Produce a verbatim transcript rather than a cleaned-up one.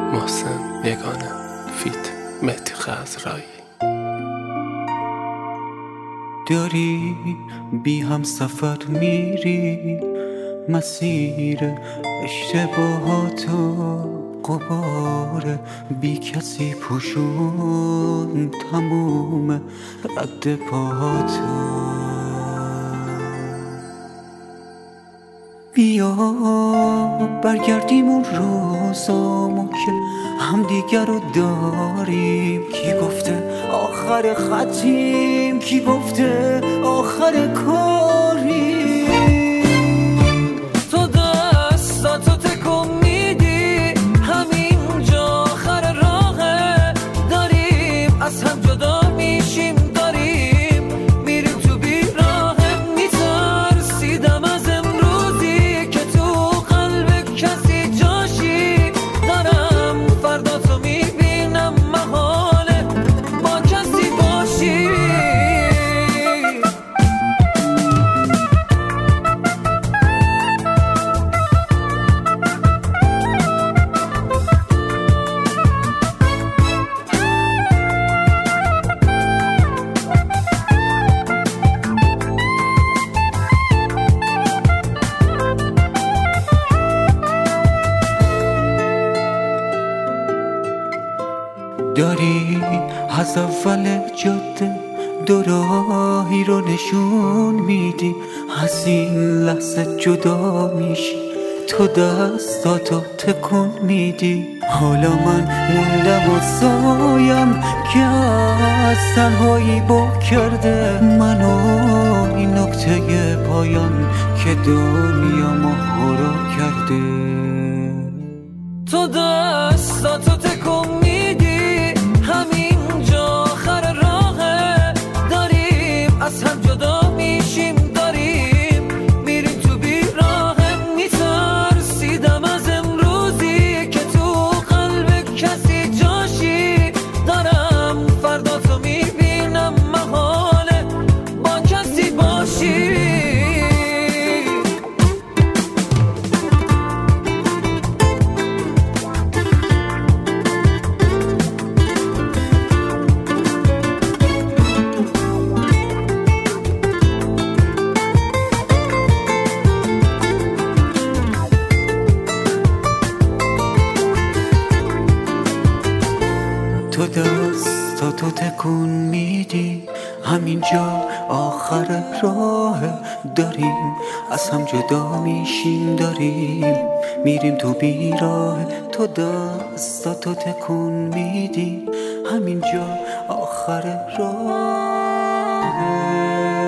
محسن یگانه فیت مهدی خزرایی. داری بی هم سفر میری، مسیر اشتباهاتو غبار بی کسی پوشون تموم رد پاهاتو. بیا برگردیم اون روزامو که همدیگر رو داریم. کی گفته آخر خطیم، کی گفته آخر کاریم. تو دستاتو تکون میدی، همینجا آخر راهه. داریم از هم جدا میشیم، داریم میریم تو بیراهه. میترسیدم از امروزی که تو قلب کسی جاشی. دارم فردا تو میبینم محاله با کسی باشی. داری از اول جاده دو راهی رو نشون میدی، از این لحظه جدا میشی، تو دستاتو تکون میدی. حالا من موندم و سایم که از تنهایی با کرده منو این نکته پایان که دنیامو هورا کرده. تو دستاتو تکون میدی، همینجا آخر راهه. داریم از هم جدا میشیم، داریم میریم تو بیراهه. میترسیدم از امروزی که تو قلب کسی جاشی. دارم فردا تو میبینم محاله با کسی باشی. تو دستاتو تکون میدی، همینجا آخر راه. داریم از هم جدا میشیم، داریم میریم تو بیراه. تو دستاتو تکون میدی، همینجا آخر راه.